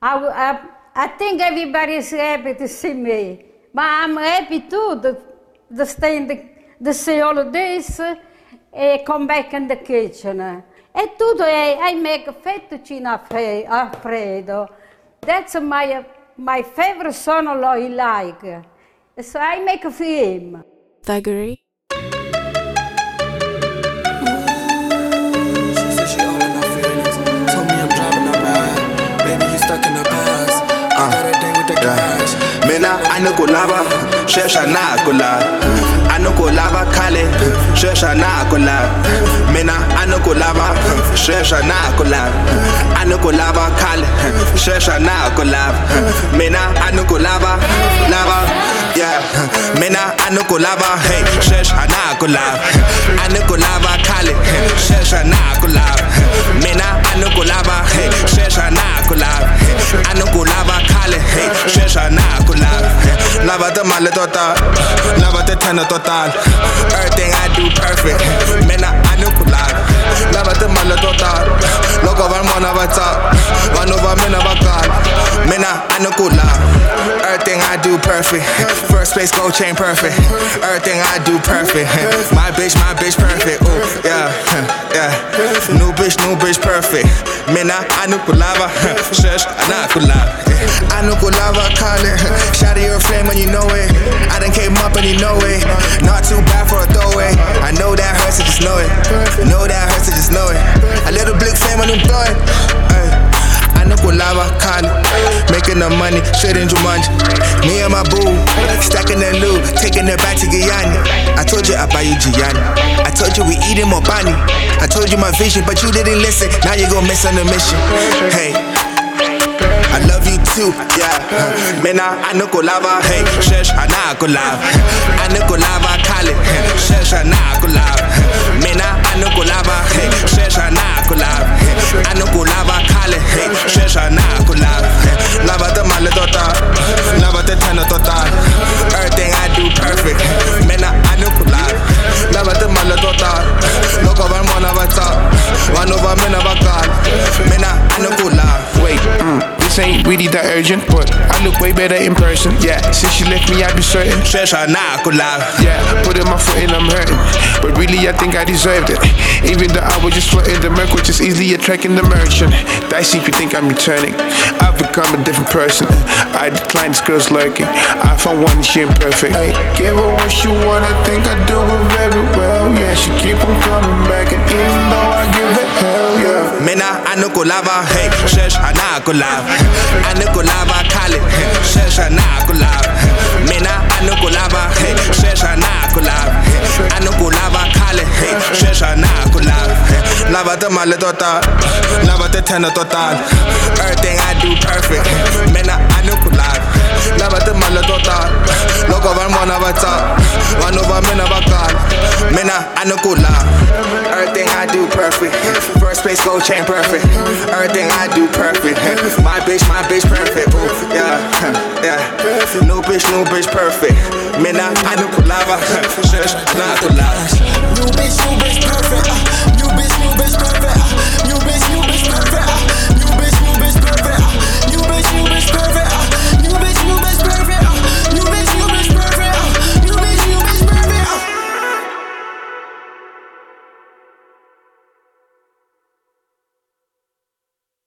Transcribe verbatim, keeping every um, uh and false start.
I, I, I think everybody is happy to see me. But I'm happy too to, to stay in the, to see all of this and come back in the kitchen. E tutto, I, I make fettuccine alfredo. That's my, my favorite son-in-law he like. So I make it for him. Thuggery. Mina ano kulaba, shesha na kula. Ano kulaba kale, shesha na kula. Mina ano kulaba, shesha na kula. Ano kulaba kale, shesha na kula. Mina ano kulaba, lava, yeah. Mina ano kulaba, hey, shesha na kula. Ano kulaba kale, shesha na kula. Mina ano kulaba, hey, shesha na kula. Ano kulaba kale, hey, shesha na kula. Lava the male total, lava the tenor total. Everything I do perfect. Mena anu kulab. Lava the male total. Look over one of a top, one over men of a god. Mena anu kulab. Everything I do perfect. First place gold chain perfect. Everything I do perfect. My bitch, my bitch perfect. Oh yeah, yeah. New bitch, new bitch perfect. Mena anu kulaba. Shush, ana kulab. Anu kulaba call it. Shout out your flame when you know it. I done came up and you know it. Not too bad for a throwaway. I know that hurts, I just know it. Know that hurts, I just know it. A little blick flame when I'm throwing. I know lava, call it. Making the money, shouldn't you munch. Me and my boo, stacking that loot, taking it back to Guyana. I told you I buy you Gianni. I told you we eating more bunny. I told you my vision, but you didn't listen. Now you gon' miss on the mission. Hey, I love you too, yeah. Mena ano kulava, hey, shesh ana kulava. Ano kulava kale, shesh ana kulava. Mena ano kulava, hey, shesh ana kulava. Ano kulava kale, hey, shesh ana kulava. Lava the male total, lava the tenor total. Everything I do perfect. Mena ano kulava, lava the male total. Look over one of a top, one over men of a god. Mena ano kulava. Wait, mm. This ain't really that urgent, but I look way better in person. Yeah, since you left me, I be certain. Shesha na kulab. Yeah, putting my foot in, I'm hurting. But really, I think I deserved it. Even though I was just floating the milk, which is easily attracting the merchant. Dicey if you think I'm returning. I've become a different person. I decline this girl's lurking. I found one, she imperfect. Hey, give her what she want, I think I do it very well. Yeah, she keep on coming back, and even though I give it hell, yeah. Mena ano kulava, hey, shesh ana kulava. Ano kulava kale, shesh ana kulava. Mena ano kulava, hey, shesh ana kulava. Ano kulava kale, hey, shesh ana kulava. Lava the male total, lava the tenor total. Everything I do perfect. Mena ano kulava, lava the male total. Look over one of a top, one over men of a god. Mena ano kulava. Everything I do perfect. First place gold chain perfect. Everything I do perfect. My bitch, my bitch perfect. Ooh, yeah, yeah. New bitch, new bitch perfect. Mina, I know kulava. Shush, not kulava. New bitch, new bitch perfect.